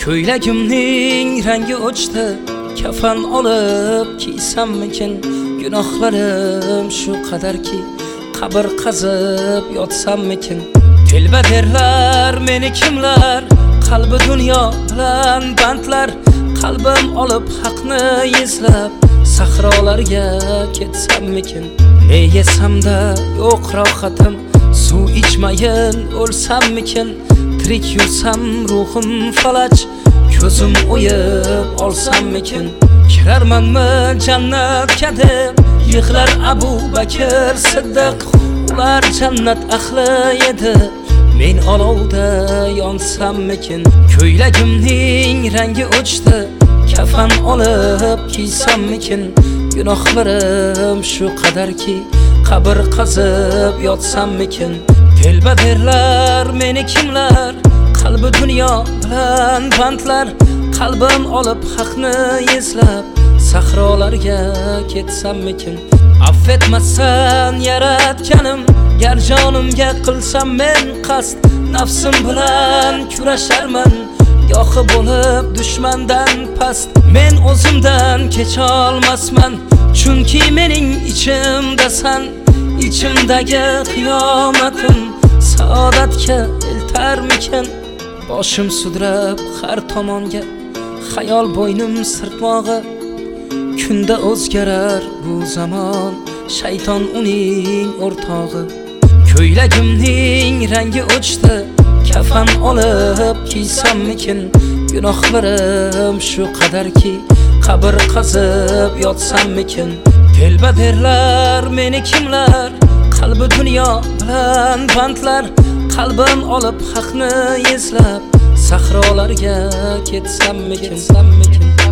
Ko'ylagimning rangi o'chdi, kafan olib kiysammikin? Gunohlarim shu qadarki, qabr qazib yotsammikin? Telba derlar meni kimlar, qalbi dunyo bilan bandlar. Qalbim olib haqni izlab, sahrolarga ketsammikin? Ne yesamda yo'q rohatim, suv ichmayin o'lsammikin? Tirik yursam ruhim falaj, ko'zim o'yib olsammikin? Kirarmanmi jannatga deb, yig'lar Abu Bakr Siddiq. Ular jannat ahli edi, men olovda yonsammikin? Ko'ylagimning rangi o'chdi, kafan olib kiysammikin? Gunohlarim shu qadarki, qabr qazib yotsammikin? Telba derlar meni kimlar, qalbi dunyo bilan bandlar. Qalbim olib haqni izlab, sahrolarga ketsammikin? Affetmasan yaratganim, gar jonimga qilsam men qasd. Nafsim bilan kurasharman, gohi bo'lib dushmandan past. Men o'zimdan kecholmasman, chunki mening ichimdasan. İçimdagi qiyomatim saodatga eltarmikin? Boshim sudrab har tomonga, xayol bo'ynim sirtmog'i. Kunda o'zgarar bu zamon, shayton uning o'rtog'i. Ko'ylagimning rangi o'chdi, kafan olib kiysammikin? Gunohlarim shu qadarki, qabr qazib yotsammikin? Telba derlar meni kimlar, qalbi dunyo bilan bandlar. Qalbim olib haqni izlab, sahrolarga ketsammikin?